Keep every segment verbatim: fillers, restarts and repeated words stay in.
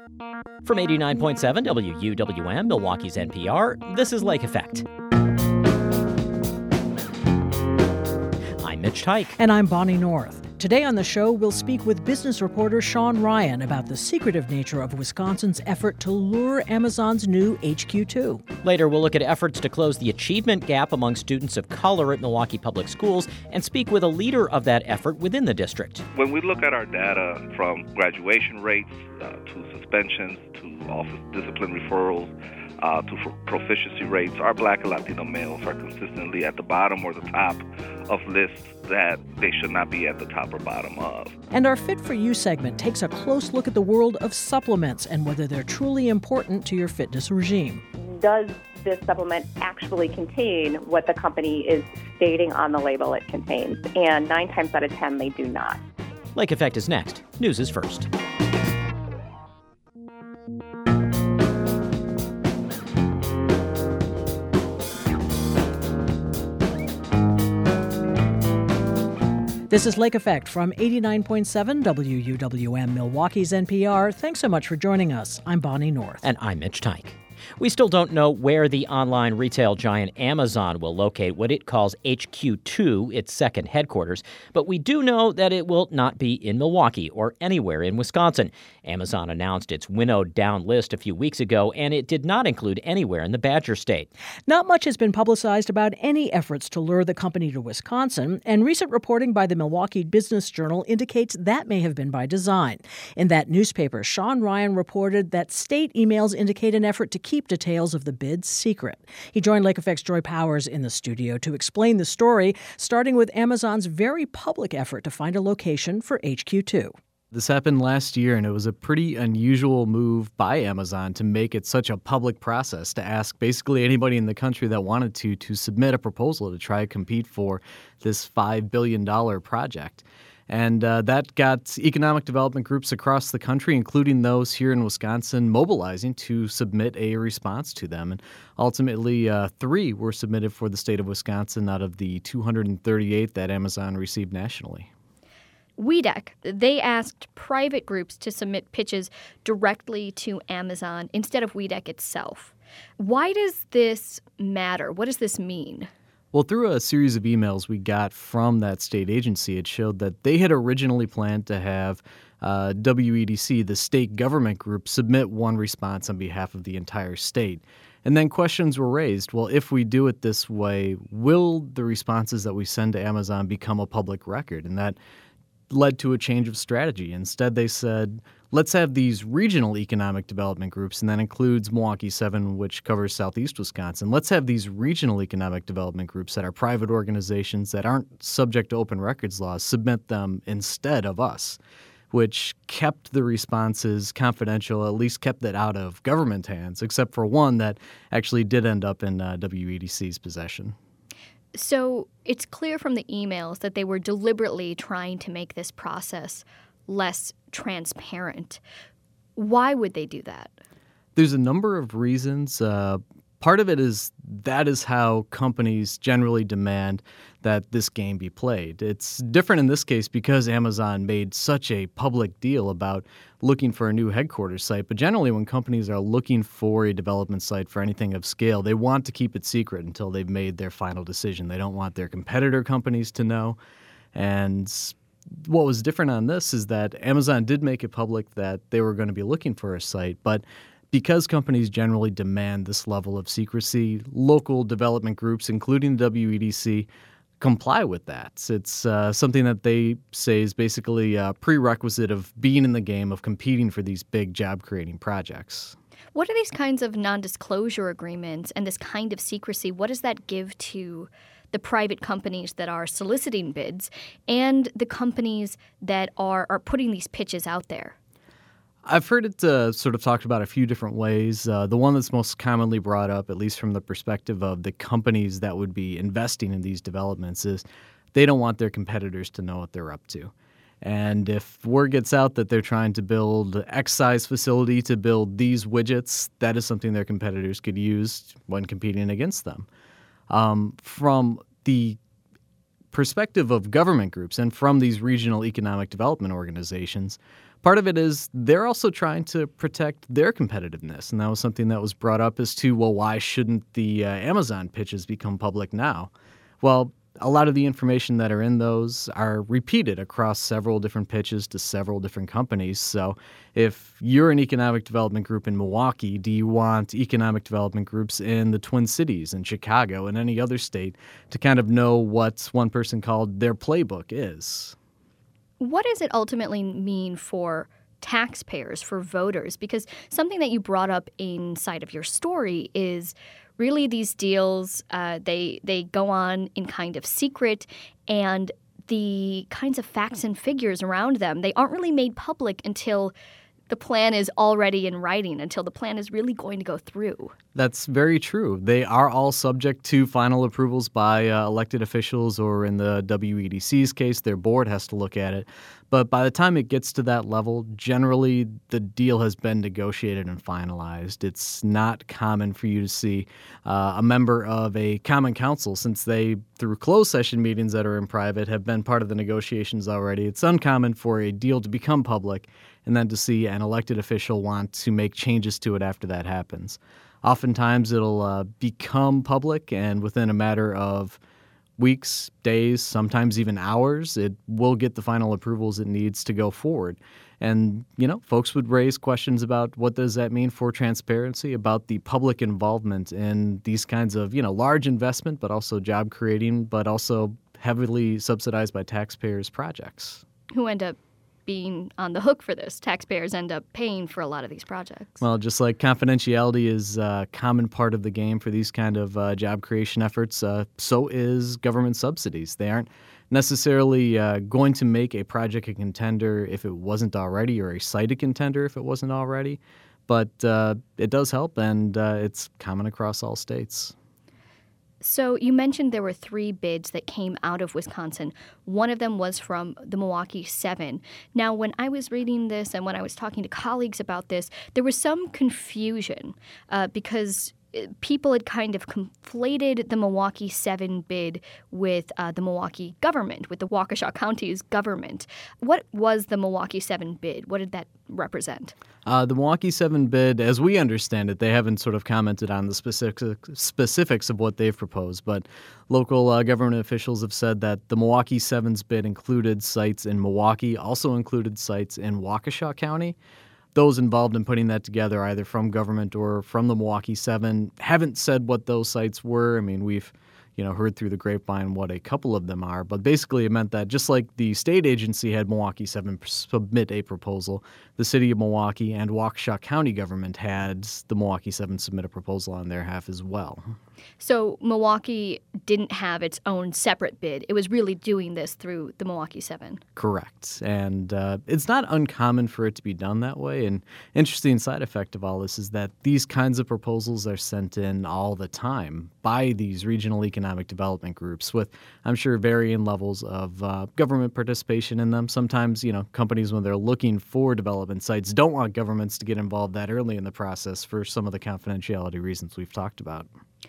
From eighty-nine point seven W U W M, Milwaukee's N P R, this is Lake Effect. I'm Mitch Teich. And I'm Bonnie North. Today on the show, we'll speak with business reporter Sean Ryan about the secretive nature of Wisconsin's effort to lure Amazon's new H Q two. Later, we'll look at efforts to close the achievement gap among students of color at Milwaukee Public Schools and speak with a leader of that effort within the district. When we look at our data from graduation rates uh, to suspensions to office discipline referrals, Uh, to proficiency rates, our Black and Latino males are consistently at the bottom or the top of lists that they should not be at the top or bottom of. And our Fit for You segment takes a close look at the world of supplements and whether they're truly important to your fitness regime. Does this supplement actually contain what the company is stating on the label it contains? And nine times out of ten, they do not. Lake Effect is next. News is first. This is Lake Effect from eighty-nine point seven W U W M, Milwaukee's N P R. Thanks so much for joining us. I'm Bonnie North. And I'm Mitch Teich. We still don't know where the online retail giant Amazon will locate what it calls H Q two, its second headquarters, but we do know that it will not be in Milwaukee or anywhere in Wisconsin. Amazon announced its winnowed down list a few weeks ago, and it did not include anywhere in the Badger State. Not much has been publicized about any efforts to lure the company to Wisconsin, and recent reporting by the Milwaukee Business Journal indicates that may have been by design. In that newspaper, Sean Ryan reported that state emails indicate an effort to keep details of the bid secret. He joined Lake Effect's Joy Powers in the studio to explain the story, starting with Amazon's very public effort to find a location for H Q two. This happened last year, and it was a pretty unusual move by Amazon to make it such a public process, to ask basically anybody in the country that wanted to to submit a proposal to try to compete for this five billion dollars project. And uh, that got economic development groups across the country, including those here in Wisconsin, mobilizing to submit a response to them. And ultimately, uh, three were submitted for the state of Wisconsin out of the two hundred thirty-eight that Amazon received nationally. W E D C, they asked private groups to submit pitches directly to Amazon instead of W E D C itself. Why does this matter? What does this mean? Well, through a series of emails we got from that state agency, it showed that they had originally planned to have uh, W E D C, the state government group, submit one response on behalf of the entire state. And then questions were raised. Well, if we do it this way, will the responses that we send to Amazon become a public record? And that led to a change of strategy. Instead, they said, let's have these regional economic development groups, and that includes Milwaukee seven, which covers southeast Wisconsin. Let's have these regional economic development groups that are private organizations that aren't subject to open records laws submit them instead of us, which kept the responses confidential, at least kept it out of government hands, except for one that actually did end up in uh, W E D C's possession. So it's clear from the emails that they were deliberately trying to make this process less transparent. Why would they do that? There's a number of reasons. Uh, part of it is that is how companies generally demand that this game be played. It's different in this case because Amazon made such a public deal about looking for a new headquarters site. But generally, when companies are looking for a development site for anything of scale, they want to keep it secret until they've made their final decision. They don't want their competitor companies to know. And what was different on this is that Amazon did make it public that they were going to be looking for a site, but because companies generally demand this level of secrecy, local development groups, including the W E D C, comply with that. It's uh, something that they say is basically a prerequisite of being in the game, of competing for these big job-creating projects. What are these kinds of non-disclosure agreements and this kind of secrecy? What does that give to the private companies that are soliciting bids and the companies that are, are putting these pitches out there? I've heard it uh, sort of talked about a few different ways. Uh, the one that's most commonly brought up, at least from the perspective of the companies that would be investing in these developments, is they don't want their competitors to know what they're up to. And if word gets out that they're trying to build X size facility to build these widgets, that is something their competitors could use when competing against them. Um, from the perspective of government groups and from these regional economic development organizations, part of it is they're also trying to protect their competitiveness. And that was something that was brought up as to, well, why shouldn't the uh, Amazon pitches become public now? Well, a lot of the information that are in those are repeated across several different pitches to several different companies. So if you're an economic development group in Milwaukee, do you want economic development groups in the Twin Cities, in Chicago, and any other state to kind of know what one person called their playbook is? What does it ultimately mean for taxpayers, for voters? Because something that you brought up inside of your story is really these deals, uh, they they go on in kind of secret, and the kinds of facts and figures around them, they aren't really made public until the plan is already in writing, until the plan is really going to go through. That's very true. They are all subject to final approvals by uh, elected officials, or in the W E D C's case, their board has to look at it. But by the time it gets to that level, generally the deal has been negotiated and finalized. It's not common for you to see uh, a member of a common council, since they, through closed session meetings that are in private, have been part of the negotiations already. It's uncommon for a deal to become public and then to see an elected official want to make changes to it after that happens. Oftentimes it'll uh, become public, and within a matter of weeks, days, sometimes even hours, it will get the final approvals it needs to go forward. And, you know, folks would raise questions about what does that mean for transparency, about the public involvement in these kinds of, you know, large investment, but also job creating, but also heavily subsidized by taxpayers projects. Who end up being on the hook for this. Taxpayers end up paying for a lot of these projects. Well, just like confidentiality is a common part of the game for these kind of uh, job creation efforts, uh, so is government subsidies. They aren't necessarily uh, going to make a project a contender if it wasn't already, or a site a contender if it wasn't already. But uh, it does help, and uh, it's common across all states. So you mentioned there were three bids that came out of Wisconsin. One of them was from the Milwaukee Seven. Now, when I was reading this and when I was talking to colleagues about this, there was some confusion uh, because people had kind of conflated the Milwaukee Seven bid with uh, the Milwaukee government, with the Waukesha County's government. What was the Milwaukee Seven bid? What did that represent? Uh, the Milwaukee Seven bid, as we understand it, they haven't sort of commented on the specific, specifics of what they've proposed, but local uh, government officials have said that the Milwaukee Seven's bid included sites in Milwaukee, also included sites in Waukesha County. Those involved in putting that together, either from government or from the Milwaukee Seven, haven't said what those sites were. I mean, we've you know, heard through the grapevine what a couple of them are. But basically it meant that just like the state agency had Milwaukee Seven submit a proposal, the city of Milwaukee and Waukesha County government had the Milwaukee Seven submit a proposal on their half as well. So Milwaukee didn't have its own separate bid. It was really doing this through the Milwaukee Seven. Correct. And uh, it's not uncommon for it to be done that way. And interesting side effect of all this is that these kinds of proposals are sent in all the time by these regional economic development groups with, I'm sure, varying levels of uh, government participation in them. Sometimes, you know, companies, when they're looking for development sites, don't want governments to get involved that early in the process for some of the confidentiality reasons we've talked about.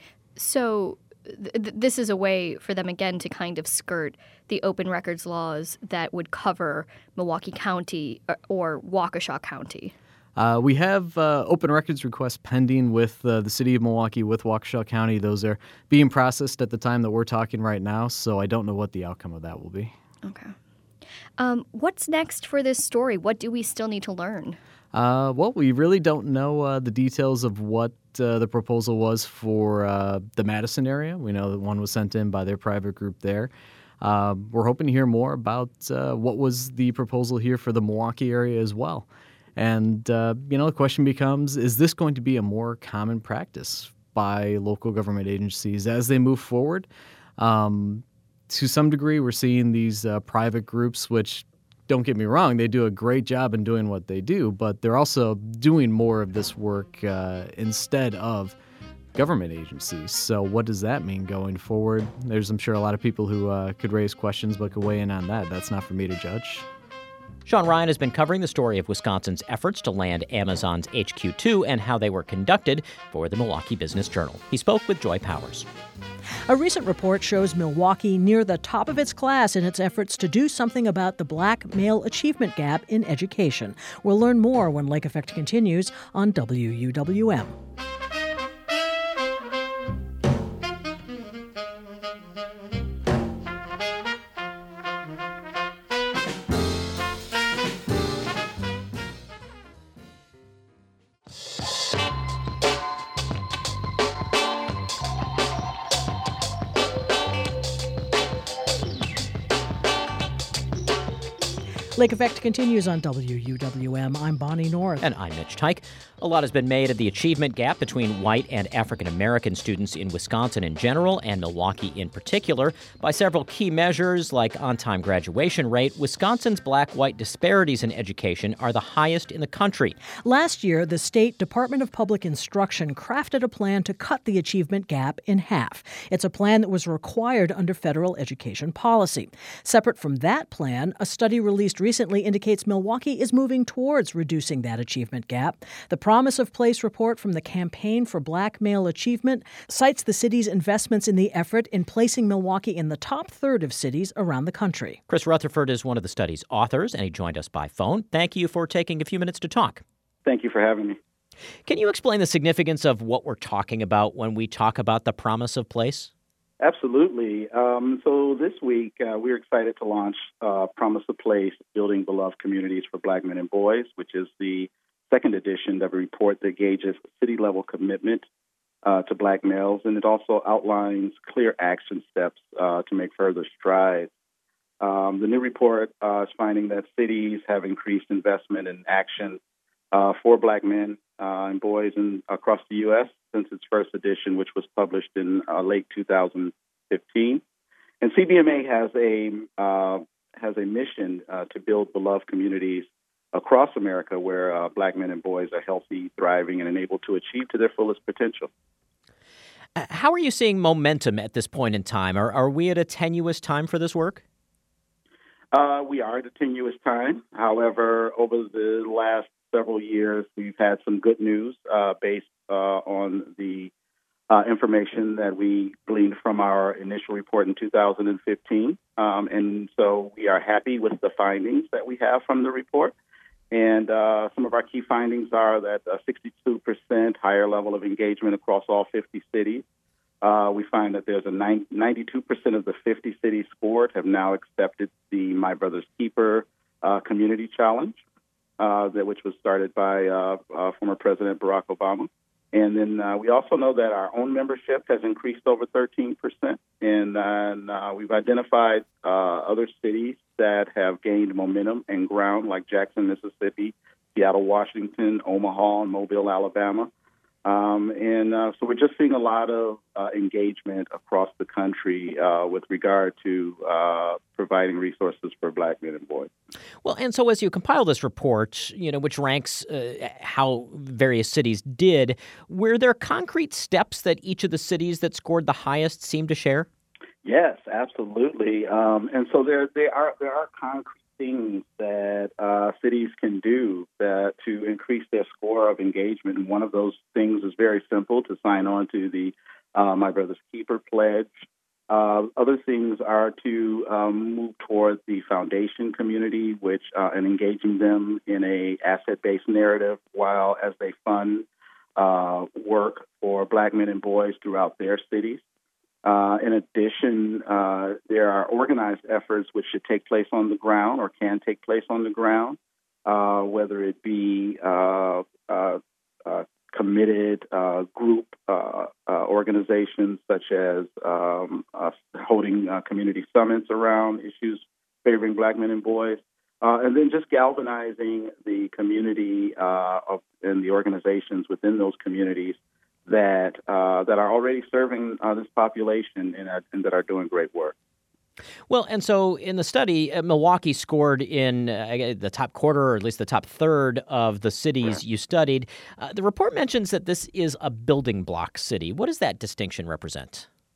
So th- this is a way for them, again, to kind of skirt the open records laws that would cover Milwaukee County or, or Waukesha County. Uh, we have uh, open records requests pending with uh, the city of Milwaukee, with Waukesha County. Those are being processed at the time that we're talking right now, so I don't know what the outcome of that will be. Okay. Um, what's next for this story? What do we still need to learn? Uh, well, we really don't know uh, the details of what uh, the proposal was for uh, the Madison area. We know that one was sent in by their private group there. Uh, we're hoping to hear more about uh, what was the proposal here for the Milwaukee area as well. And, uh, you know, the question becomes, is this going to be a more common practice by local government agencies as they move forward? Um, to some degree, we're seeing these uh, private groups, which, don't get me wrong, they do a great job in doing what they do, but they're also doing more of this work uh, instead of government agencies. So what does that mean going forward? There's, I'm sure, a lot of people who uh, could raise questions but could weigh in on that. That's not for me to judge. Sean Ryan has been covering the story of Wisconsin's efforts to land Amazon's H Q two and how they were conducted for the Milwaukee Business Journal. He spoke with Joy Powers. A recent report shows Milwaukee near the top of its class in its efforts to do something about the black male achievement gap in education. We'll learn more when Lake Effect continues on W U W M. Lake Effect continues on W U W M. I'm Bonnie North. And I'm Mitch Teich. A lot has been made of the achievement gap between white and African American students in Wisconsin in general and Milwaukee in particular. By several key measures like on-time graduation rate, Wisconsin's black-white disparities in education are the highest in the country. Last year, the state Department of Public Instruction crafted a plan to cut the achievement gap in half. It's a plan that was required under federal education policy. Separate from that plan, a study released recently indicates Milwaukee is moving towards reducing that achievement gap. The Promise of Place report from the Campaign for Black Male Achievement cites the city's investments in the effort in placing Milwaukee in the top third of cities around the country. Chris Rutherford is one of the study's authors, and he joined us by phone. Thank you for taking a few minutes to talk. Thank you for having me. Can you explain the significance of what we're talking about when we talk about the Promise of Place? Absolutely. Um, so this week, uh, we're excited to launch uh, Promise of Place, Building Beloved Communities for Black Men and Boys, which is the second edition of a report that gauges city-level commitment uh, to black males, and it also outlines clear action steps uh, to make further strides. Um, the new report uh, is finding that cities have increased investment and action uh, for black men uh, and boys in, across the U S since its first edition, which was published in uh, late two thousand fifteen. And C B M A has a uh, has a mission uh, to build beloved communities across America where uh, black men and boys are healthy, thriving, and able to achieve to their fullest potential. Uh, how are you seeing momentum at this point in time? Are, are we at a tenuous time for this work? Uh, we are at a tenuous time. However, over the last several years, we've had some good news uh, based uh, on the uh, information that we gleaned from our initial report in two thousand fifteen. Um, and so we are happy with the findings that we have from the report. And uh, some of our key findings are that a sixty-two percent higher level of engagement across all fifty cities. Uh, we find that there's a ninety-two percent of the fifty cities scored have now accepted the My Brother's Keeper uh, Community Challenge, uh, that which was started by uh, uh, former President Barack Obama. And then uh, we also know that our own membership has increased over thirteen percent. And, uh, and uh, we've identified uh, other cities that have gained momentum and ground, like Jackson, Mississippi, Seattle, Washington, Omaha, and Mobile, Alabama. Um, and uh, so we're just seeing a lot of uh, engagement across the country uh, with regard to uh, providing resources for black men and boys. Well, and so as you compile this report, you know, which ranks uh, how various cities did, were there concrete steps that each of the cities that scored the highest seemed to share? Yes, absolutely. Um, and so there, there are there are concrete things that uh, cities can do that to increase their score of engagement. And one of those things is very simple, to sign on to the uh, My Brother's Keeper pledge. Uh, other things are to um, move towards the foundation community, which uh, and engaging them in a asset-based narrative while as they fund uh, work for black men and boys throughout their cities. Uh, in addition, uh, there are organized efforts which should take place on the ground or can take place on the ground, uh, whether it be uh, uh, uh, committed uh, group uh, uh, organizations such as um, uh, holding uh, community summits around issues favoring black men and boys, uh, and then just galvanizing the community uh, of, and the organizations within those communities that uh, that are already serving uh, this population and, uh, and that are doing great work. Well, and so in the study, uh, Milwaukee scored in uh, the top quarter, or at least the top third of the cities you studied. Uh, the report mentions that this is a building block city. What does that distinction represent?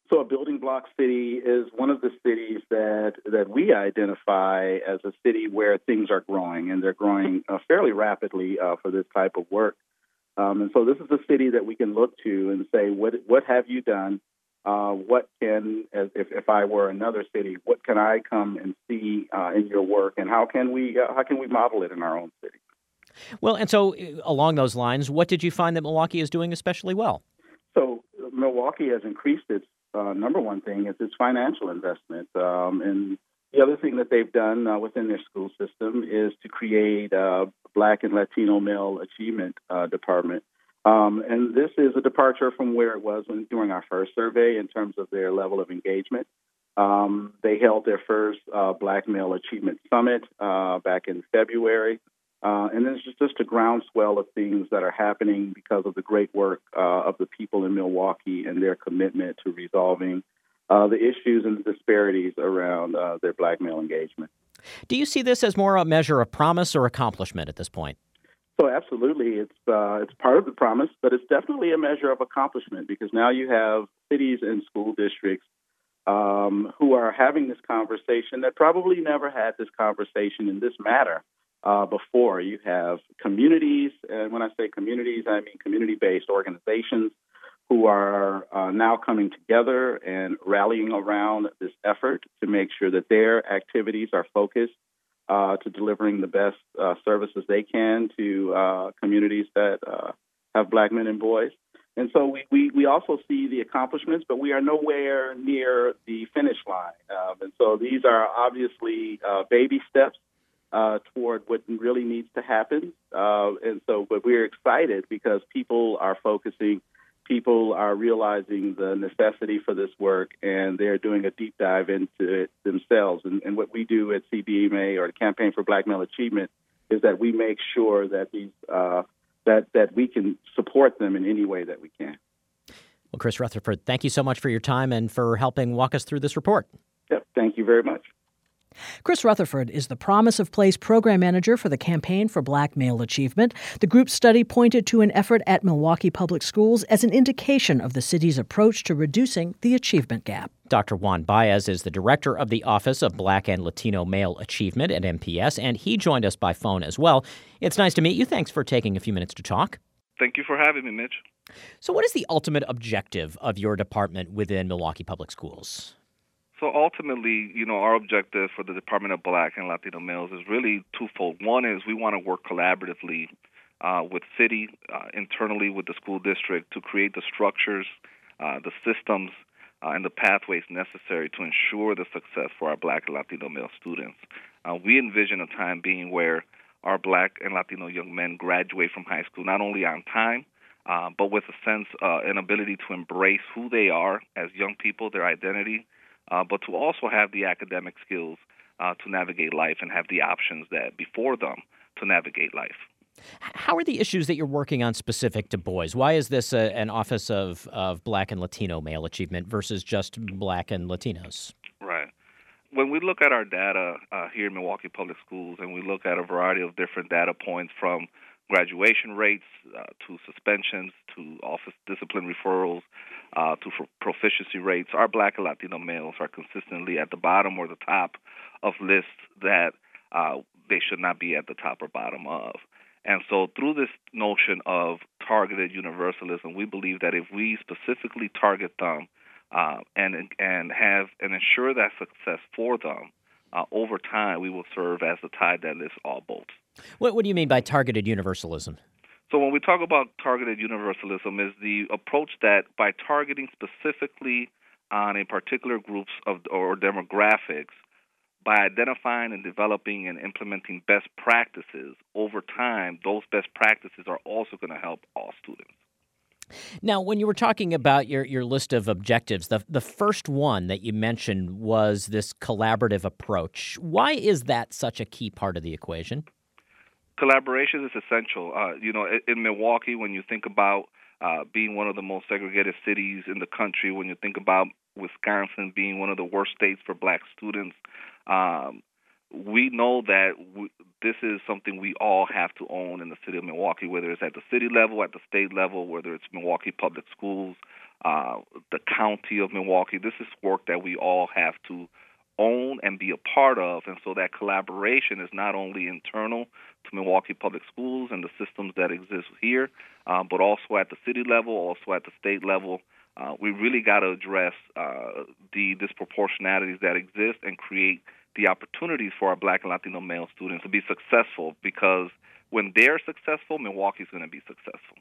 So a building block city is one of the cities that, that we identify as a city where things are growing, and they're growing uh, fairly rapidly uh, for this type of work. Um, and so this is a city that we can look to and say, what what have you done? Uh, what can, as if, if I were another city, what can I come and see uh, in your work, and how can we uh, how can we model it in our own city? Well, and so uh, along those lines, what did you find that Milwaukee is doing especially well? So Milwaukee has increased its uh, number one thing is its financial investment. Um, and the other thing that they've done uh, within their school system is to create a Black and Latino Male Achievement uh, Department. Um, and this is a departure from where it was when, during our first survey in terms of their level of engagement. Um, they held their first uh, Black Male Achievement Summit uh, back in February. Uh, and this is just a groundswell of things that are happening because of the great work uh, of the people in Milwaukee and their commitment to resolving uh, the issues and the disparities around uh, their Black male engagement. Do you see this as more a measure of promise or accomplishment at this point? So absolutely, it's uh, it's part of the promise, but it's definitely a measure of accomplishment because now you have cities and school districts um, who are having this conversation that probably never had this conversation in this matter. Uh, before. You have communities, and when I say communities, I mean community-based organizations who are uh, now coming together and rallying around this effort to make sure that their activities are focused uh, to delivering the best uh, services they can to uh, communities that uh, have Black men and boys. And so we, we, we also see the accomplishments, but we are nowhere near the finish line. Um, and so these are obviously uh, baby steps Uh, toward what really needs to happen. Uh, and so, but we're excited because people are focusing, people are realizing the necessity for this work, and they're doing a deep dive into it themselves. And, and what we do at C B M A, or the Campaign for Black Male Achievement, is that we make sure that these uh, that that we can support them in any way that we can. Well, Chris Rutherford, thank you so much for your time and for helping walk us through this report. Yep, thank you very much. Chris Rutherford is the Promise of Place program manager for the Campaign for Black Male Achievement. The group's study pointed to an effort at Milwaukee Public Schools as an indication of the city's approach to reducing the achievement gap. Doctor Juan Baez is the director of the Office of Black and Latino Male Achievement at M P S, and he joined us by phone as well. It's nice to meet you. Thanks for taking a few minutes to talk. Thank you for having me, Mitch. So what is the ultimate objective of your department within Milwaukee Public Schools? So ultimately, you know, our objective for the Department of Black and Latino Males is really twofold. One is we want to work collaboratively uh, with city, uh, internally with the school district to create the structures, uh, the systems, uh, and the pathways necessary to ensure the success for our Black and Latino male students. Uh, we envision a time being where our Black and Latino young men graduate from high school not only on time, uh, but with a sense uh, and ability to embrace who they are as young people, their identity, Uh, but to also have the academic skills uh, to navigate life and have the options that before them to navigate life. How are the issues that you're working on specific to boys? Why is this a, an office of, of Black and Latino male achievement versus just Black and Latinos? Right. When we look at our data uh, here in Milwaukee Public Schools, and we look at a variety of different data points from graduation rates uh, to suspensions to office discipline referrals uh, to for proficiency rates, our Black and Latino males are consistently at the bottom or the top of lists that uh, they should not be at the top or bottom of. And so through this notion of targeted universalism, we believe that if we specifically target them uh, and and have and ensure that success for them, uh, over time we will serve as the tide that lifts all boats. What, what do you mean by targeted universalism? So when we talk about targeted universalism is the approach that by targeting specifically on a particular groups of or demographics, by identifying and developing and implementing best practices over time, those best practices are also going to help all students. Now, when you were talking about your, your list of objectives, the, the first one that you mentioned was this collaborative approach. Why is that such a key part of the equation? Collaboration is essential. Uh, you know, in, in Milwaukee, when you think about uh, being one of the most segregated cities in the country, when you think about Wisconsin being one of the worst states for Black students, um, we know that we, this is something we all have to own in the city of Milwaukee, whether it's at the city level, at the state level, whether it's Milwaukee Public Schools, uh, the county of Milwaukee. This is work that we all have to own and be a part of. And so that collaboration is not only internal to Milwaukee Public Schools and the systems that exist here, uh, but also at the city level, also at the state level. Uh, we really got to address uh, the disproportionalities that exist and create the opportunities for our Black and Latino male students to be successful, because when they're successful, Milwaukee's going to be successful.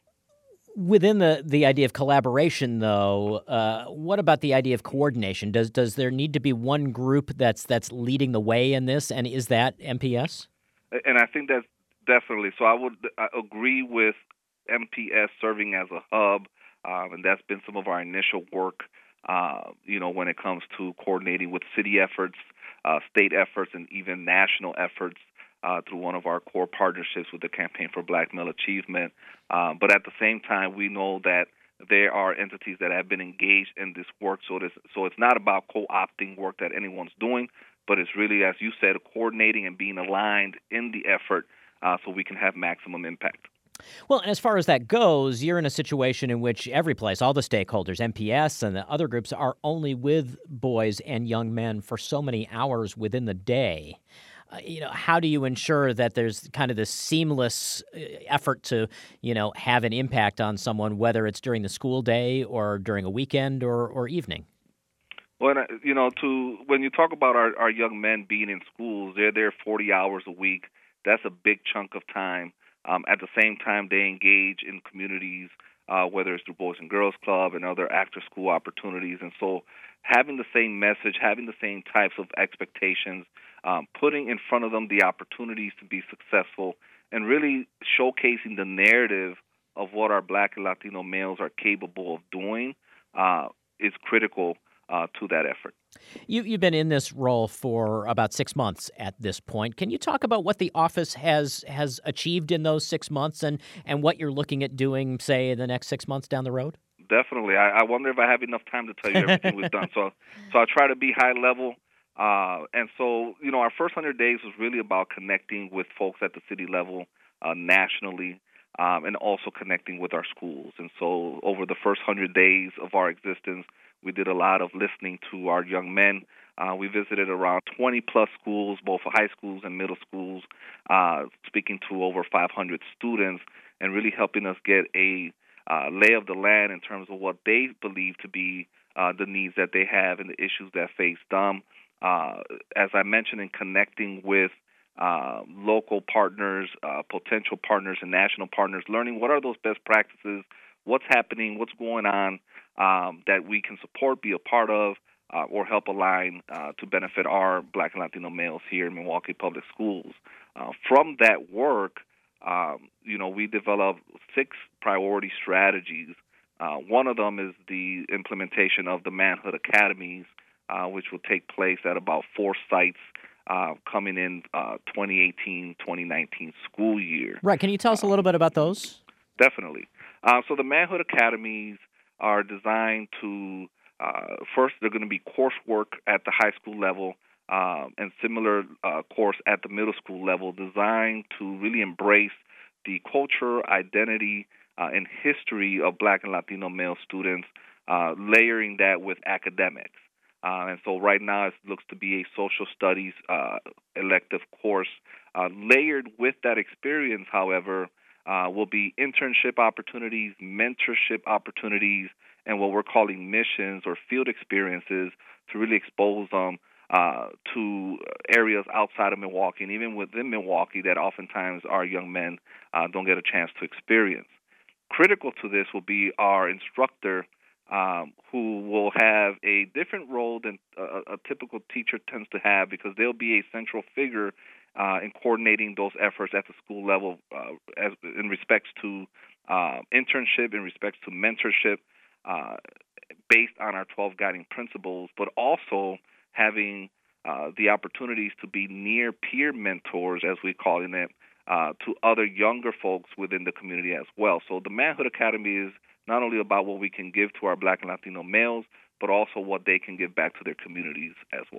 Within the, the idea of collaboration, though, uh, what about the idea of coordination? Does does there need to be one group that's that's leading the way in this, and is that M P S? And I think that's definitely. So I would I agree with M P S serving as a hub, um, and that's been some of our initial work, uh, you know, when it comes to coordinating with city efforts, uh, state efforts, and even national efforts uh, through one of our core partnerships with the Campaign for Black Male Achievement. Uh, but at the same time, we know that there are entities that have been engaged in this work. So, this, so it's not about co-opting work that anyone's doing, but it's really, as you said, coordinating and being aligned in the effort uh, so we can have maximum impact. Well, and as far as that goes, you're in a situation in which every place, all the stakeholders, M P S and the other groups, are only with boys and young men for so many hours within the day. Uh, you know, how do you ensure that there's kind of this seamless effort to, you know, have an impact on someone, whether it's during the school day or during a weekend or, or evening? Well, you know, to when you talk about our, our young men being in schools, they're there forty hours a week. That's a big chunk of time. Um, at the same time, they engage in communities, uh, whether it's through Boys and Girls Club and other after-school opportunities. And so having the same message, having the same types of expectations, um, putting in front of them the opportunities to be successful, and really showcasing the narrative of what our Black and Latino males are capable of doing uh, is critical uh, to that effort. You, you've been in this role for about six months at this point. Can you talk about what the office has has achieved in those six months and, and what you're looking at doing, say, in the next six months down the road? Definitely. I, I wonder if I have enough time to tell you everything we've done. So, so I'll try to be high level. Uh, and so, you know, our first one hundred days was really about connecting with folks at the city level uh, nationally, um, and also connecting with our schools. And so over the first one hundred days of our existence, we did a lot of listening to our young men. Uh, we visited around twenty-plus schools, both high schools and middle schools, uh, speaking to over five hundred students, and really helping us get a uh, lay of the land in terms of what they believe to be uh, the needs that they have and the issues that face them. Uh, as I mentioned, in connecting with uh, local partners, uh, potential partners, and national partners, learning what are those best practices, what's happening, what's going on um, that we can support, be a part of, uh, or help align uh, to benefit our Black and Latino males here in Milwaukee Public Schools. Uh, from that work, um, you know, we developed six priority strategies. Uh, one of them is the implementation of the Manhood Academies, uh, which will take place at about four sites uh, coming in uh, twenty eighteen twenty nineteen school year. Right. Can you tell us a little bit about those? Definitely. Uh, so the Manhood Academies are designed to, uh, first, they're going to be coursework at the high school level um, and similar uh, course at the middle school level, designed to really embrace the culture, identity, uh, and history of Black and Latino male students, uh, layering that with academics. Uh, and so right now it looks to be a social studies uh, elective course. Uh, layered with that experience, however, uh, will be internship opportunities, mentorship opportunities, and what we're calling missions or field experiences to really expose them uh, to areas outside of Milwaukee and even within Milwaukee that oftentimes our young men uh, don't get a chance to experience. Critical to this will be our instructor, Um, who will have a different role than a, a typical teacher tends to have, because they'll be a central figure uh, in coordinating those efforts at the school level uh, as, in respects to uh, internship, in respects to mentorship, uh, based on our twelve guiding principles, but also having uh, the opportunities to be near peer mentors, as we call it, uh, to other younger folks within the community as well. So the Manhood Academy is not only about what we can give to our Black and Latino males, but also what they can give back to their communities as well.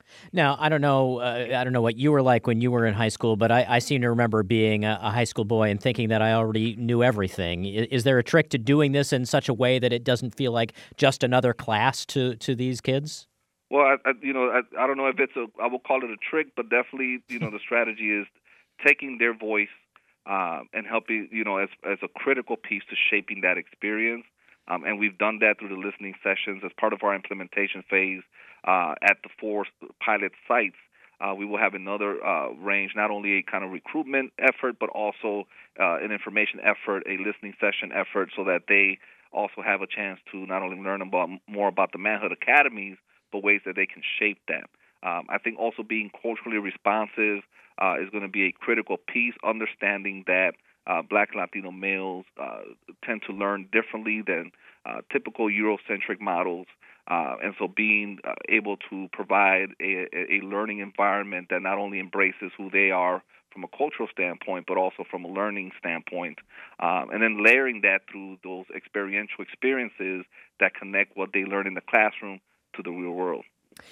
Now, I don't know. Uh, I don't know what you were like when you were in high school, but I, I seem to remember being a, a high school boy and thinking that I already knew everything. Is, is there a trick to doing this in such a way that it doesn't feel like just another class to, to these kids? Well, I, I, you know, I, I don't know if it's a. I will call it a trick, but definitely, you know, the strategy is taking their voice uh, and helping, you know, as as a critical piece to shaping that experience. Um, and we've done that through the listening sessions as part of our implementation phase uh, at the four pilot sites. Uh, we will have another uh, range, not only a kind of recruitment effort, but also uh, an information effort, a listening session effort, so that they also have a chance to not only learn about more about the Manhood Academies, but ways that they can shape that. Um, I think also being culturally responsive uh, is going to be a critical piece, understanding that Uh, Black and Latino males uh, tend to learn differently than uh, typical Eurocentric models, uh, and so being uh, able to provide a, a learning environment that not only embraces who they are from a cultural standpoint, but also from a learning standpoint, um, and then layering that through those experiential experiences that connect what they learn in the classroom to the real world.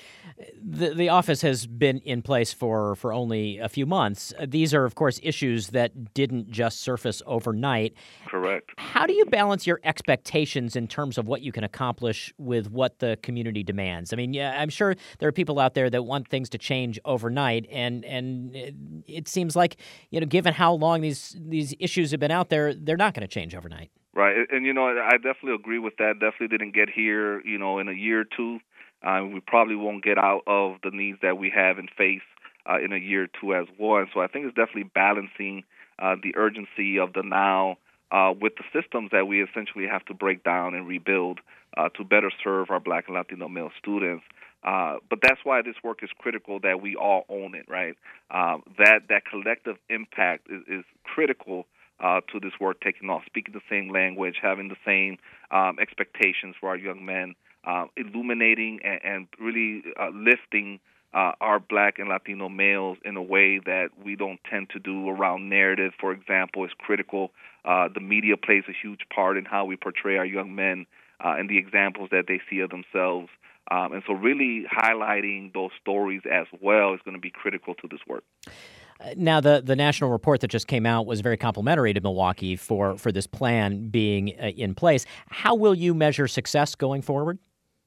The, the office has been in place for, for only a few months. These are, of course, issues that didn't just surface overnight. Correct. How do you balance your expectations in terms of what you can accomplish with what the community demands? I mean, yeah, I'm sure there are people out there that want things to change overnight, and and it seems like, you know, given how long these these issues have been out there, they're not going to change overnight. Right, and you know, I definitely agree with that. Definitely didn't get here, you know, in a year or two. Uh, we probably won't get out of the needs that we have and face uh, in a year or two as well. And so I think it's definitely balancing uh, the urgency of the now uh, with the systems that we essentially have to break down and rebuild uh, to better serve our Black and Latino male students. Uh, but that's why this work is critical, that we all own it, right? Uh, that that collective impact is, is critical uh, to this work taking off, speaking the same language, having the same um, expectations for our young men, uh, illuminating and, and really uh, lifting uh, our Black and Latino males in a way that we don't tend to do around narrative, for example, is critical. Uh, the media plays a huge part in how we portray our young men uh, and the examples that they see of themselves. Um, and so really highlighting those stories as well is going to be critical to this work. Now, the, the national report that just came out was very complimentary to Milwaukee for, for this plan being uh, in place. How will you measure success going forward?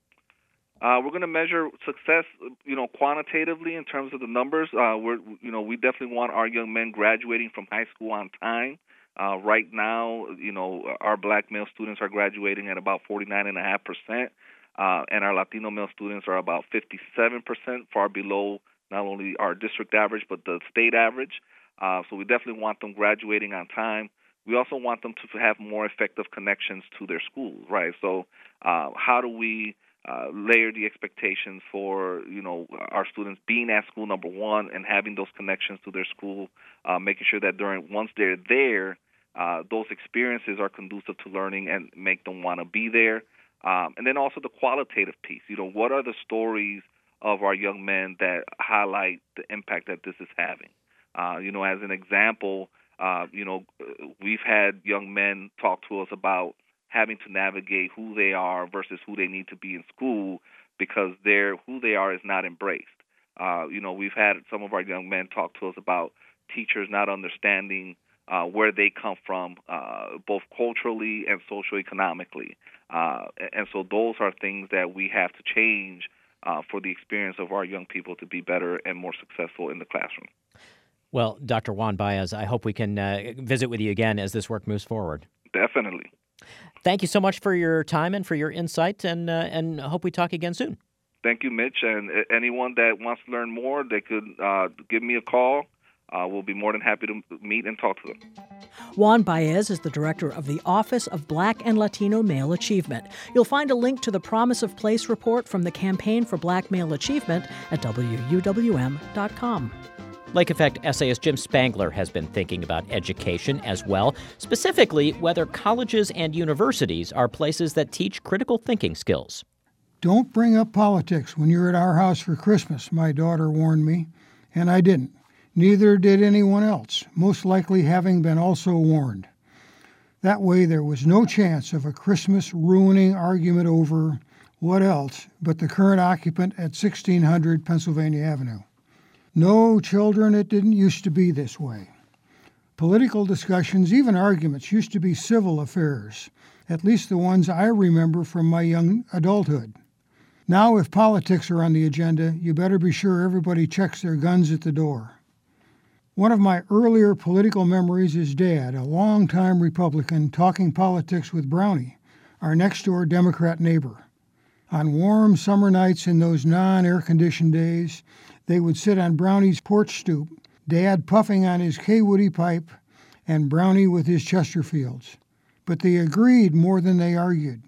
Uh, we're going to measure success, you know, quantitatively in terms of the numbers. Uh, we're, you know, we definitely want our young men graduating from high school on time. Uh, right now, you know, our Black male students are graduating at about forty-nine point five percent. Uh, and our Latino male students are about fifty-seven percent, far below not only our district average, but the state average. Uh, so we definitely want them graduating on time. We also want them to have more effective connections to their schools, right? So uh, how do we uh, layer the expectations for, you know, our students being at school, number one, and having those connections to their school, uh, making sure that during once they're there, uh, those experiences are conducive to learning and make them want to be there. Um, and then also the qualitative piece. You know, what are the stories of our young men that highlight the impact that this is having? Uh, you know, as an example, uh, you know, we've had young men talk to us about having to navigate who they are versus who they need to be in school because they're, who they are is not embraced. Uh, you know, we've had some of our young men talk to us about teachers not understanding Uh, where they come from, uh, both culturally and socioeconomically. Uh, and so those are things that we have to change uh, for the experience of our young people to be better and more successful in the classroom. Well, Doctor Juan Baez, I hope we can uh, visit with you again as this work moves forward. Definitely. Thank you so much for your time and for your insight, and uh, and hope we talk again soon. Thank you, Mitch. And anyone that wants to learn more, they could uh, give me a call. Uh, we'll be more than happy to meet and talk to them. Juan Baez is the director of the Office of Black and Latino Male Achievement. You'll find a link to the Promise of Place report from the Campaign for Black Male Achievement at W U W M dot com. Lake Effect essayist Jim Spangler has been thinking about education as well, specifically whether colleges and universities are places that teach critical thinking skills. Don't bring up politics when you're at our house for Christmas, my daughter warned me, and I didn't. Neither did anyone else, most likely having been also warned. That way there was no chance of a Christmas-ruining argument over What else but the current occupant at sixteen hundred Pennsylvania Avenue? No, children, it didn't used to be this way. Political discussions, even arguments, used to be civil affairs, at least the ones I remember from my young adulthood. Now, if politics are on the agenda, you better be sure everybody checks their guns at the door. One of my earlier political memories is Dad, a longtime Republican, talking politics with Brownie, our next-door Democrat neighbor. On warm summer nights in those non-air-conditioned days, they would sit on Brownie's porch stoop, Dad puffing on his K-Woody pipe and Brownie with his Chesterfields. But they agreed more than they argued.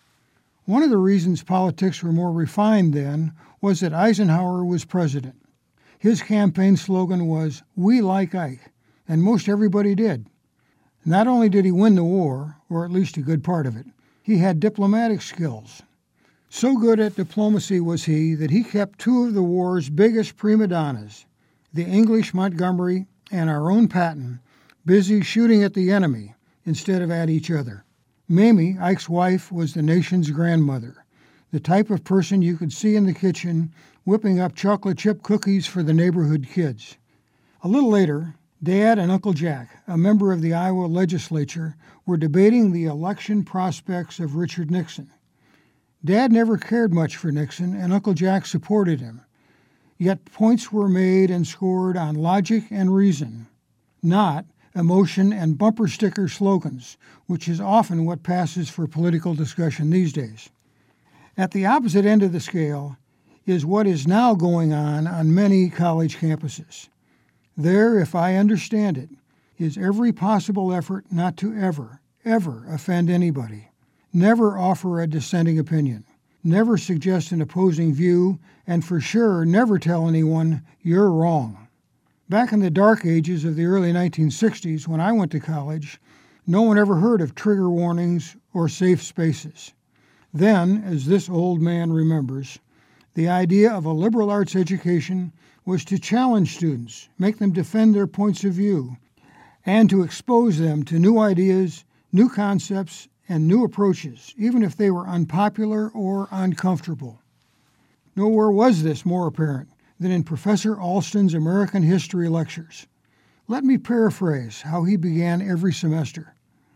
One of the reasons politics were more refined then was that Eisenhower was president. His campaign slogan was, "We like Ike," and most everybody did. Not only did he win the war, or at least a good part of it, he had diplomatic skills. So good at diplomacy was he that he kept two of the war's biggest prima donnas, the English Montgomery and our own Patton, busy shooting at the enemy instead of at each other. Mamie, Ike's wife, was the nation's grandmother, the type of person you could see in the kitchen whipping up chocolate chip cookies for the neighborhood kids. A little later, Dad and Uncle Jack, a member of the Iowa legislature, were debating the election prospects of Richard Nixon. Dad never cared much for Nixon, and Uncle Jack supported him. Yet points were made and scored on logic and reason, not emotion and bumper sticker slogans, which is often what passes for political discussion these days. At the opposite end of the scale is what is now going on on many college campuses. There, if I understand it, is every possible effort not to ever, ever offend anybody. Never offer a dissenting opinion, never suggest an opposing view, and for sure never tell anyone you're wrong. Back in the dark ages of the early nineteen sixties, when I went to college, no one ever heard of trigger warnings or safe spaces. Then, as this old man remembers, the idea of a liberal arts education was to challenge students, make them defend their points of view, and to expose them to new ideas, new concepts, and new approaches, even if they were unpopular or uncomfortable. Nowhere was this more apparent than in Professor Alston's American history lectures. Let me paraphrase how he began every semester.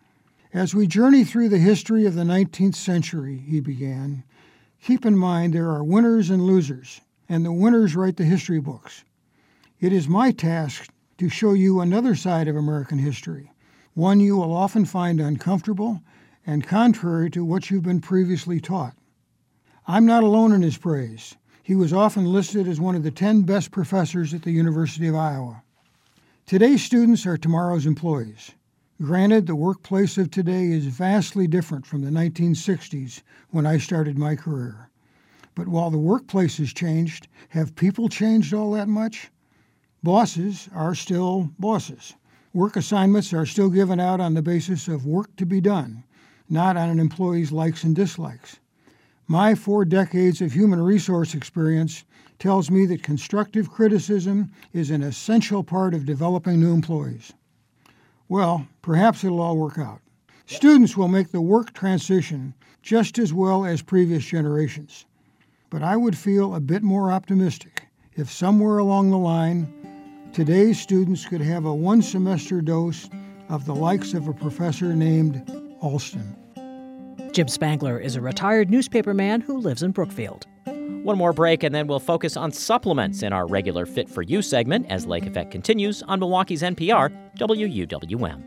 As we journey through the history of the nineteenth century, he began, keep in mind there are winners and losers, and the winners write the history books. It is my task to show you another side of American history, one you will often find uncomfortable and contrary to what you've been previously taught. I'm not alone in his praise. He was often listed as one of the ten best professors at the University of Iowa. Today's students are tomorrow's employees. Granted, the workplace of today is vastly different from the nineteen sixties when I started my career. But while the workplace has changed, have people changed all that much? Bosses are still bosses. Work assignments are still given out on the basis of work to be done, not on an employee's likes and dislikes. My four decades of human resource experience tells me that constructive criticism is an essential part of developing new employees. Well, perhaps it'll all work out. Students will make the work transition just as well as previous generations. But I would feel a bit more optimistic if somewhere along the line, today's students could have a one-semester dose of the likes of a professor named Alston. Jim Spangler is a retired newspaperman who lives in Brookfield. One more break, and then we'll focus on supplements in our regular Fit for You segment as Lake Effect continues on Milwaukee's N P R, W U W M.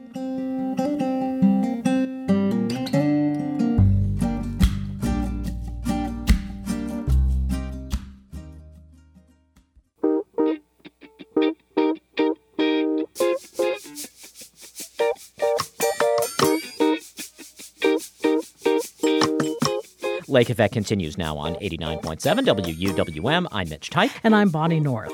Lake Effect continues now on eighty-nine point seven W U W M. I'm Mitch Teich. And I'm Bonnie North.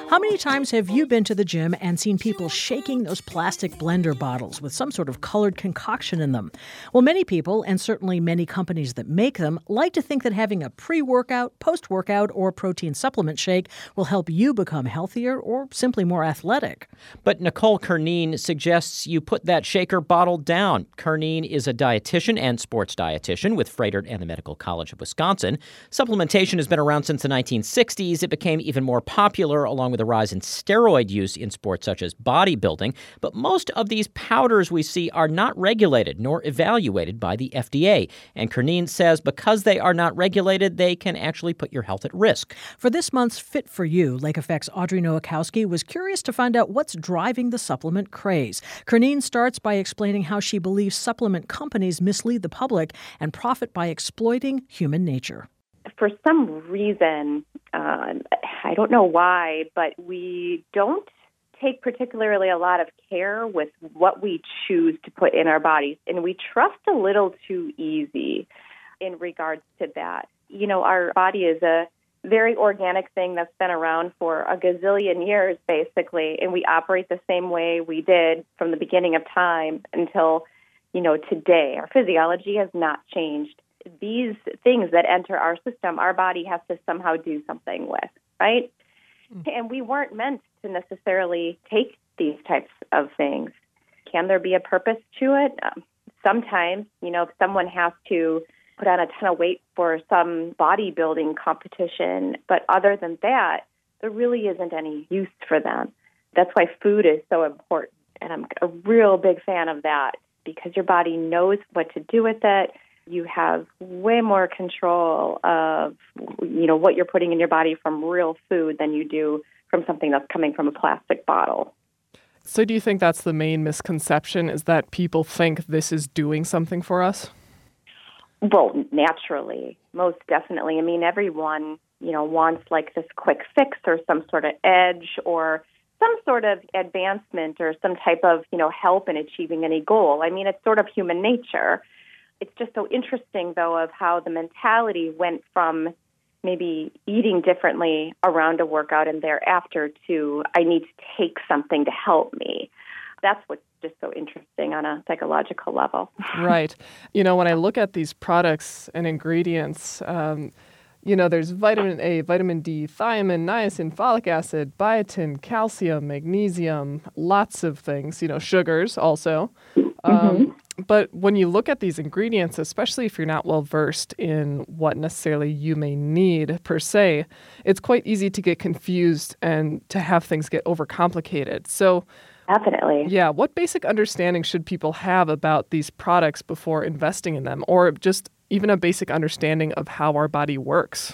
How many times have you been to the gym and seen people shaking those plastic blender bottles with some sort of colored concoction in them? Well, many people, and certainly many companies that make them, like to think that having a pre-workout, post-workout, or protein supplement shake will help you become healthier or simply more athletic. But Nicole Kernine suggests you put that shaker bottle down. Kernine is a dietitian and sports dietitian with Froedtert and the Medical College of Wisconsin. Supplementation has been around since the nineteen sixties. It became even more popular along with a rise in steroid use in sports such as bodybuilding. But most of these powders we see are not regulated nor evaluated by the F D A. And Kernine says because they are not regulated, they can actually put your health at risk. For this month's Fit for You, Lake Effect's Audrey Nowakowski was curious to find out what's driving the supplement craze. Kernine starts by explaining how she believes supplement companies mislead the public and profit by exploiting human nature. For some reason, uh, I don't know why, but we don't take particularly a lot of care with what we choose to put in our bodies, and we trust a little too easy in regards to that. You know, our body is a very organic thing that's been around for a gazillion years, basically, and we operate the same way we did from the beginning of time until, you know, today. Our physiology has not changed. These things that enter our system, our body has to somehow do something with, right? Mm. And we weren't meant to necessarily take these types of things. Can there be a purpose to it? Um, sometimes, you know, if someone has to put on a ton of weight for some bodybuilding competition, but other than that, there really isn't any use for them. That's why food is so important. And I'm a real big fan of that because your body knows what to do with it. You have way more control of, you know, what you're putting in your body from real food than you do from something that's coming from a plastic bottle. So do you think that's the main misconception, is that people think this is doing something for us? Well, naturally, most definitely. I mean, everyone, you know, wants like this quick fix or some sort of edge or some sort of advancement or some type of, you know, help in achieving any goal. I mean, it's sort of human nature. It's just so interesting, though, of how the mentality went from maybe eating differently around a workout and thereafter to I need to take something to help me. That's what's just so interesting on a psychological level. Right. You know, when I look at these products and ingredients, um, you know, there's vitamin A, vitamin D, thiamine, niacin, folic acid, biotin, calcium, magnesium, lots of things, you know, sugars also. Um, mm-hmm. But when you look at these ingredients, especially if you're not well versed in what necessarily you may need per se, it's quite easy to get confused and to have things get overcomplicated. So definitely. Yeah, what basic understanding should people have about these products before investing in them, or just even a basic understanding of how our body works?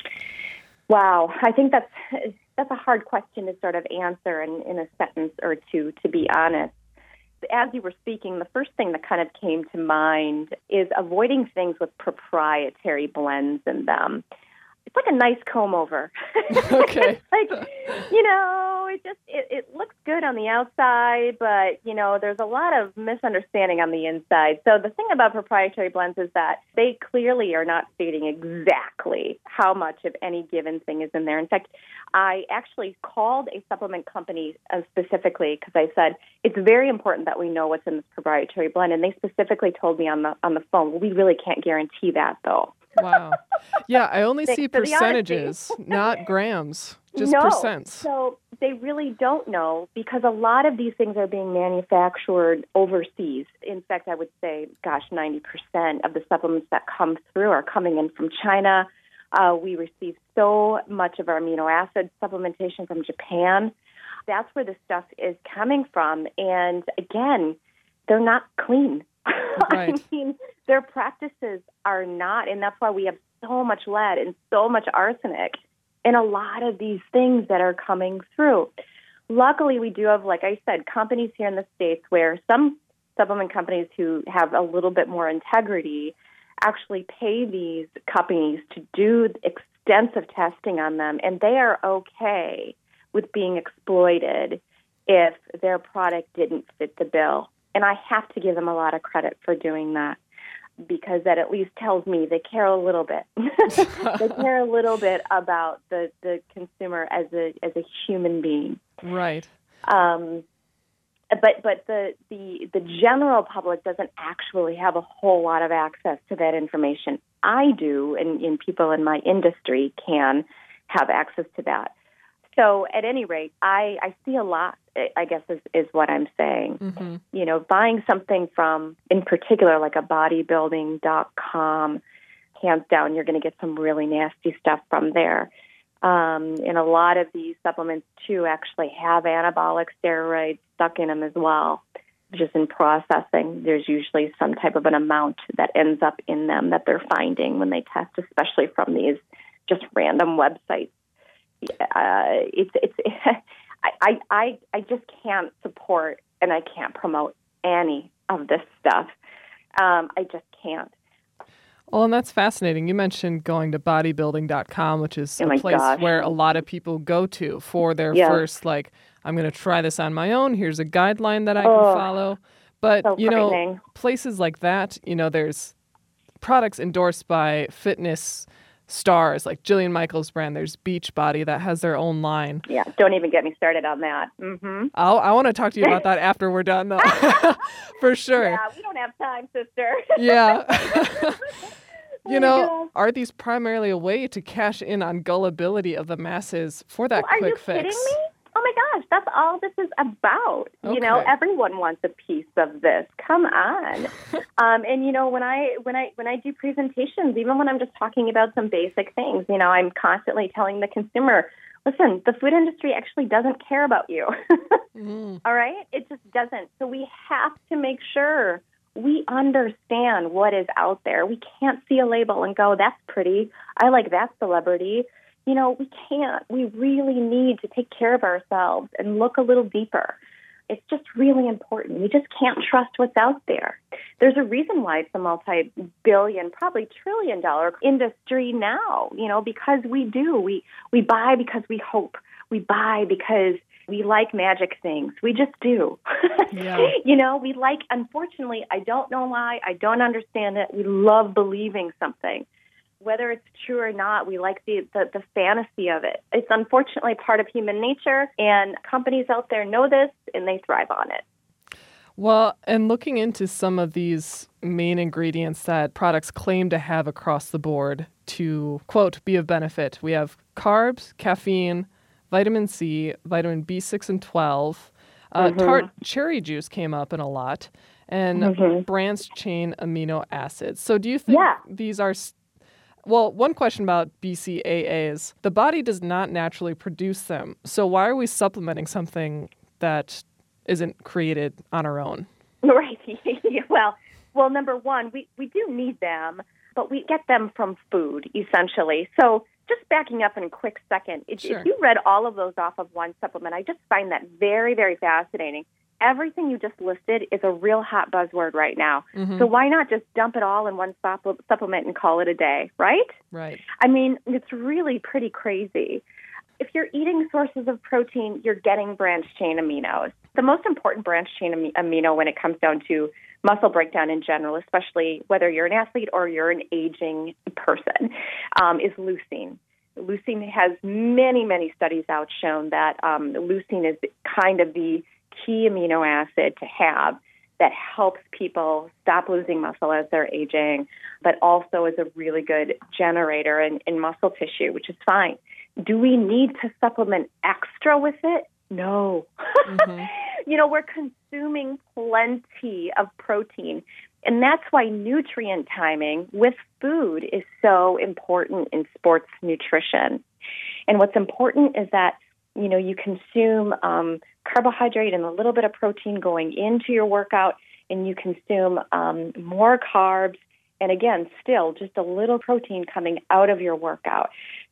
Wow, I think that's that's a hard question to sort of answer in, in a sentence or two, to be honest. As you were speaking, the first thing that kind of came to mind is avoiding things with proprietary blends in them. It's like a nice comb over. Okay. Like, you know, it just, it, it looks good on the outside, but, you know, there's a lot of misunderstanding on the inside. So the thing about proprietary blends is that they clearly are not stating exactly how much of any given thing is in there. In fact, I actually called a supplement company uh, specifically because I said, it's very important that we know what's in this proprietary blend. And they specifically told me on the on the phone, well, we really can't guarantee that, though. Wow. Yeah, I only Thanks see for the percentages, not grams, just no. percents. So they really don't know because a lot of these things are being manufactured overseas. In fact, I would say, gosh, ninety percent of the supplements that come through are coming in from China. Uh, we receive so much of our amino acid supplementation from Japan. That's where the stuff is coming from. And again, they're not clean. Right. I mean, their practices are not, and that's why we have so much lead and so much arsenic in a lot of these things that are coming through. Luckily, we do have, like I said, companies here in the States where some supplement companies who have a little bit more integrity actually pay these companies to do extensive testing on them, and they are okay with being exploited if their product didn't fit the bill. And I have to give them a lot of credit for doing that. because that at least tells me they care a little bit. They care a little bit about the, the consumer as a as a human being. Right. Um, but but the, the the general public doesn't actually have a whole lot of access to that information. I do, and, and people in my industry can have access to that. So at any rate, I, I see a lot, I guess, is, is what I'm saying. Mm-hmm. You know, buying something from, in particular, like a bodybuilding dot com, hands down, you're going to get some really nasty stuff from there. Um, and a lot of these supplements, too, actually have anabolic steroids stuck in them as well. Just in processing, there's usually some type of an amount that ends up in them that they're finding when they test, especially from these just random websites. Uh, it's it's I, I I just can't support and I can't promote any of this stuff. Um, I just can't. Well, and that's fascinating. You mentioned going to bodybuilding dot com, which is oh a place gosh. where a lot of people go to for their yeah. first, like, I'm going to try this on my own. Here's a guideline that I can oh, follow. But, so you know, places like that, you know, there's products endorsed by fitness stars like Jillian Michaels' brand. There's Beachbody that has their own line. Yeah, don't even get me started on that. Mm-hmm. I'll, I want to talk to you about that after we're done, though. For sure. Yeah, we don't have time, sister. Yeah. You oh know, are these primarily a way to cash in on gullibility of the masses for that well, quick are you fix? Kidding me? Oh my gosh, that's all this is about. Okay. You know, everyone wants a piece of this. Come on. um, and you know, when I when I when I do presentations, even when I'm just talking about some basic things, you know, I'm constantly telling the consumer, listen, the food industry actually doesn't care about you. mm. All right? It just doesn't. So we have to make sure we understand what is out there. We can't see a label and go, that's pretty. I like that celebrity. You know, we can't. We really need to take care of ourselves and look a little deeper. It's just really important. We just can't trust what's out there. There's a reason why it's a multi-billion, probably trillion-dollar industry now, you know, because we do. We, we buy because we hope. We buy because we like magic things. We just do. Yeah. You know, we like, unfortunately, I don't know why. I don't understand it. We love believing something. Whether it's true or not, we like the, the, the fantasy of it. It's unfortunately part of human nature, and companies out there know this, and they thrive on it. Well, and looking into some of these main ingredients that products claim to have across the board to, quote, be of benefit, we have carbs, caffeine, vitamin C, vitamin B six and twelve. Uh, mm-hmm. Tart cherry juice came up in a lot, and mm-hmm. branched chain amino acids. So do you think yeah. these are... Well, one question about B C A As. The body does not naturally produce them. So why are we supplementing something that isn't created on our own? Right. well, well, number one, we, we do need them, but we get them from food, essentially. So just backing up in a quick second, if, Sure. if you read all of those off of one supplement, I just find that very, very fascinating. Everything you just listed is a real hot buzzword right now. Mm-hmm. So why not just dump it all in one supple- supplement and call it a day, right? Right. I mean, it's really pretty crazy. If you're eating sources of protein, you're getting branched chain aminos. The most important branched chain am- amino when it comes down to muscle breakdown in general, especially whether you're an athlete or you're an aging person, um, is leucine. Leucine has many, many studies out shown that um, leucine is kind of the key amino acid to have that helps people stop losing muscle as they're aging, but also is a really good generator in, in muscle tissue, which is fine. Do we need to supplement extra with it? No. Mm-hmm. You know, we're consuming plenty of protein, and that's why nutrient timing with food is so important in sports nutrition. And what's important is that, you know, you consume um, carbohydrate and a little bit of protein going into your workout, and you consume um, more carbs, and again, still just a little protein coming out of your workout.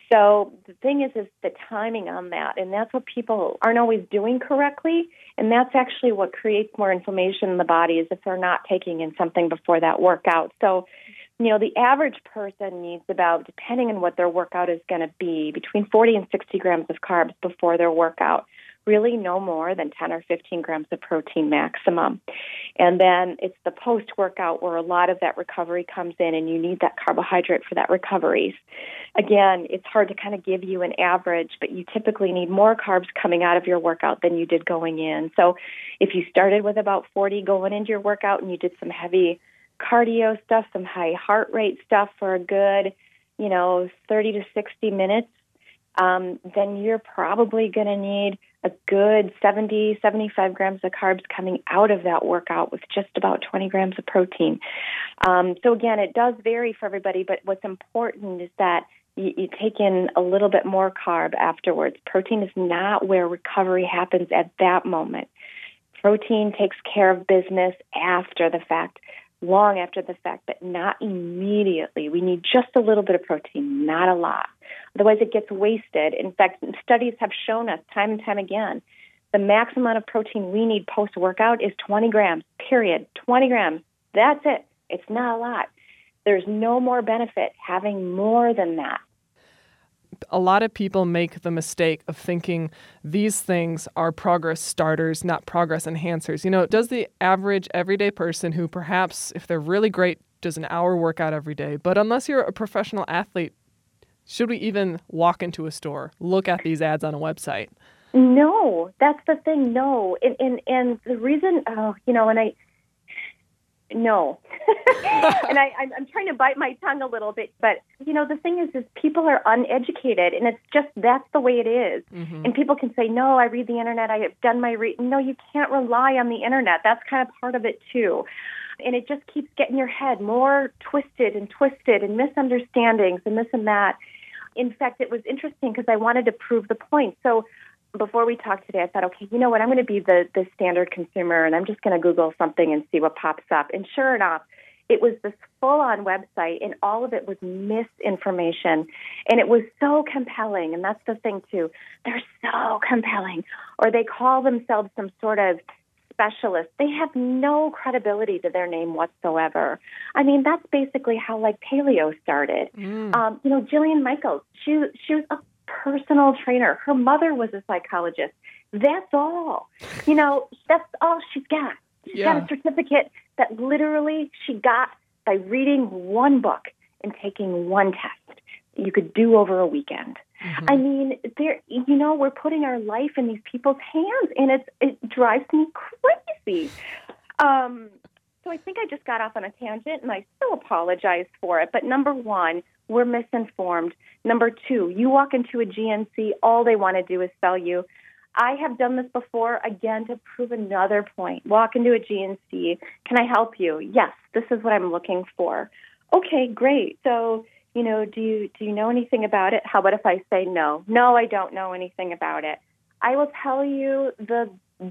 So the thing is, is the timing on that, and that's what people aren't always doing correctly, and that's actually what creates more inflammation in the body is if they're not taking in something before that workout. So, you know, the average person needs about, depending on what their workout is going to be, between forty and sixty grams of carbs before their workout. really no more than ten or fifteen grams of protein maximum. And then it's the post-workout where a lot of that recovery comes in, and you need that carbohydrate for that recovery. Again, it's hard to kind of give you an average, but you typically need more carbs coming out of your workout than you did going in. So if you started with about forty going into your workout and you did some heavy cardio stuff, some high heart rate stuff for a good, you know, thirty to sixty minutes, um, then you're probably going to need a good seventy, seventy-five grams of carbs coming out of that workout with just about twenty grams of protein. Um, so again, it does vary for everybody, but what's important is that you, you take in a little bit more carb afterwards. Protein is not where recovery happens at that moment. Protein takes care of business after the fact, long after the fact, but not immediately. We need just a little bit of protein, not a lot. Otherwise, it gets wasted. In fact, studies have shown us time and time again, the max amount of protein we need post-workout is twenty grams, period. twenty grams. That's it. It's not a lot. There's no more benefit having more than that. A lot of people make the mistake of thinking these things are progress starters, not progress enhancers. You know, does the average everyday person who perhaps, if they're really great, does an hour workout every day, but unless you're a professional athlete, should we even walk into a store, look at these ads on a website? No, that's the thing. No. And, and, and the reason, oh, you know, and I, no. and I, I'm, I'm trying to bite my tongue a little bit, but, you know, the thing is, is people are uneducated, and it's just, that's the way it is. Mm-hmm. And people can say, no, I read the internet, I have done my read. No, you can't rely on the internet. That's kind of part of it, too. And it just keeps getting your head more twisted and twisted and misunderstandings and this and that. In fact, it was interesting because I wanted to prove the point. So before we talked today, I thought, okay, you know what, I'm going to be the, the standard consumer, and I'm just going to Google something and see what pops up. And sure enough, it was this full-on website, and all of it was misinformation. And it was so compelling, and that's the thing, too. They're so compelling. Or they call themselves some sort of specialist. They have no credibility to their name whatsoever. I mean, that's basically how, like, paleo started. Mm. Um, you know, Jillian Michaels, she, she was a personal trainer. Her mother was a psychologist. That's all. You know, that's all she's got. She's yeah. got a certificate that literally she got by reading one book and taking one test that you could do over a weekend. Mm-hmm. I mean, there. You know, we're putting our life in these people's hands, and it's it drives me crazy. Um, so I think I just got off on a tangent, and I so apologize for it. But number one, we're misinformed. Number two, you walk into a G N C, all they want to do is sell you. I have done this before, again, to prove another point. Walk into a G N C. Can I help you? Yes, this is what I'm looking for. Okay, great. So, you know, do you do you know anything about it? How about if I say no? No, I don't know anything about it. I will tell you the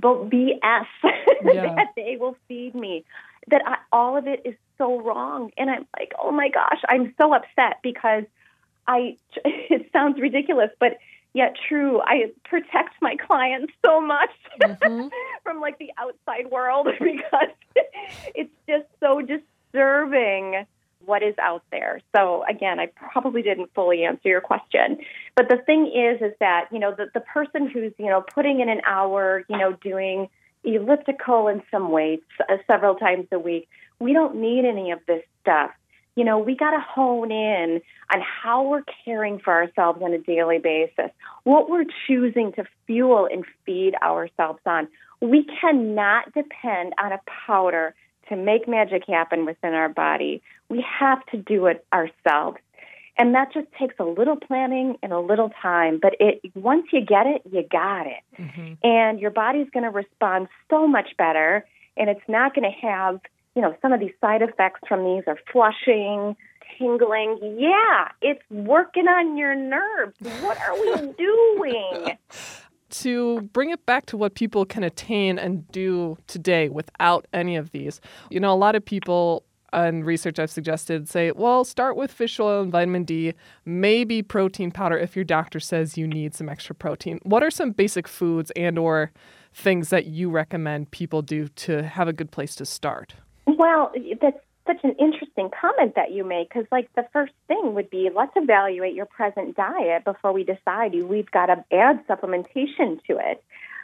B S yeah. that they will feed me, that I, all of it is so wrong. And I'm like, oh, my gosh, I'm so upset because I. it sounds ridiculous, but yet true. I protect my clients so much mm-hmm. from, like, the outside world because it's just so disturbing what is out there. So, again, I probably didn't fully answer your question. But the thing is, is that, you know, the, the person who's, you know, putting in an hour, you know, doing elliptical and some weights uh, several times a week, we don't need any of this stuff. You know, we got to hone in on how we're caring for ourselves on a daily basis, what we're choosing to fuel and feed ourselves on. We cannot depend on a powder to make magic happen within our body. We have to do it ourselves. And that just takes a little planning and a little time. But it once you get it, you got it. Mm-hmm. And your body's going to respond so much better. And it's not going to have, you know, some of these side effects from these are flushing, tingling. Yeah, it's working on your nerves. What are we doing? To bring it back to what people can attain and do today without any of these, you know, a lot of people and research I've suggested say, well, start with fish oil and vitamin D, maybe protein powder if your doctor says you need some extra protein. What are some basic foods and or things that you recommend people do to have a good place to start? Well, that's such an interesting comment that you make because, like, the first thing would be let's evaluate your present diet before we decide we've got to add supplementation to it.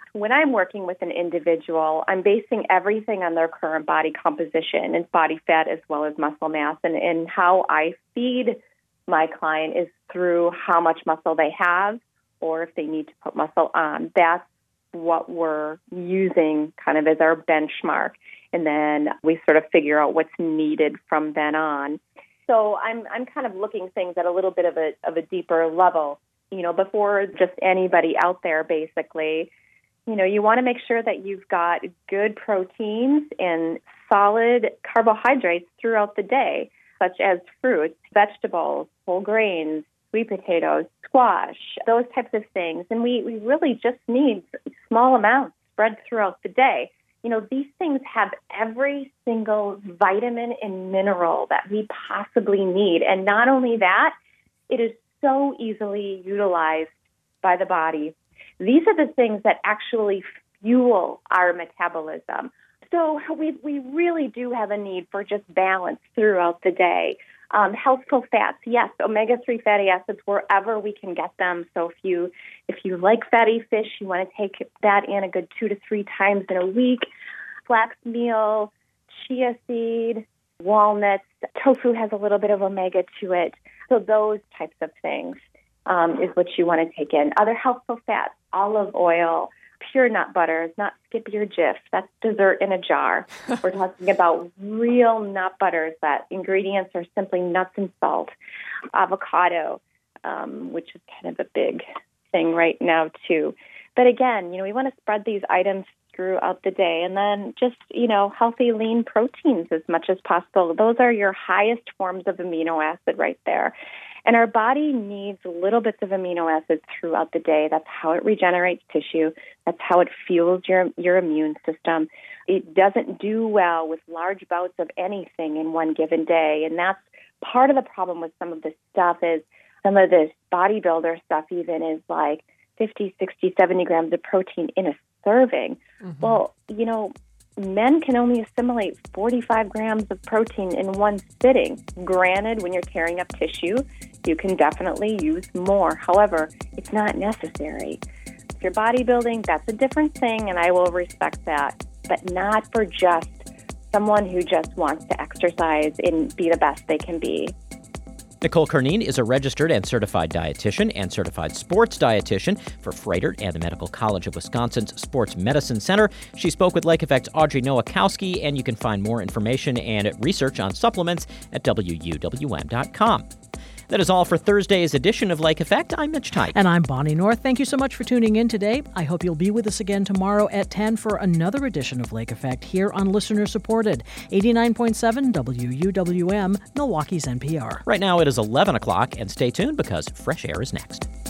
When I'm working with an individual, I'm basing everything on their current body composition and body fat as well as muscle mass. And, and how I feed my client is through how much muscle they have or if they need to put muscle on. That's what we're using kind of as our benchmark. And then we sort of figure out what's needed from then on. So I'm I'm kind of looking things at a little bit of a of a deeper level. You know, before just anybody out there, basically, you know, you want to make sure that you've got good proteins and solid carbohydrates throughout the day, such as fruits, vegetables, whole grains, sweet potatoes, squash, those types of things. And we, we really just need small amounts spread throughout the day. You know, these things have every single vitamin and mineral that we possibly need. And not only that, it is so easily utilized by the body. These are the things that actually fuel our metabolism. So we we really do have a need for just balance throughout the day. Um, healthful fats, yes, omega three fatty acids wherever we can get them. So if you if you like fatty fish, you want to take that in a good two to three times in a week. Flax meal, chia seed, walnuts, tofu has a little bit of omega to it. So those types of things um, is what you want to take in. Other healthful fats, olive oil, pure nut butters, not Skippy or Jif. That's dessert in a jar. We're talking about real nut butters that ingredients are simply nuts and salt. Avocado, um, which is kind of a big thing right now too. But again, you know, we want to spread these items throughout the day, and then just, you know, healthy lean proteins as much as possible. Those are your highest forms of amino acid right there. And our body needs little bits of amino acids throughout the day. That's how it regenerates tissue. That's how it fuels your, your immune system. It doesn't do well with large bouts of anything in one given day. And that's part of the problem with some of this stuff is some of this bodybuilder stuff even is like fifty, sixty, seventy grams of protein in a serving. Mm-hmm. Well, you know, men can only assimilate forty-five grams of protein in one sitting. Granted, when you're tearing up tissue, you can definitely use more. However, it's not necessary. If you're bodybuilding, that's a different thing, and I will respect that, but not for just someone who just wants to exercise and be the best they can be. Nicole Curneen is a registered and certified dietitian and certified sports dietitian for Froedtert and the Medical College of Wisconsin's Sports Medicine Center. She spoke with Lake Effect's Audrey Nowakowski, and you can find more information and research on supplements at W U W M dot com. That is all for Thursday's edition of Lake Effect. I'm Mitch Teich. And I'm Bonnie North. Thank you so much for tuning in today. I hope you'll be with us again tomorrow at ten for another edition of Lake Effect here on listener-supported eighty-nine point seven W U W M, Milwaukee's N P R. Right now it is eleven o'clock, and stay tuned because Fresh Air is next.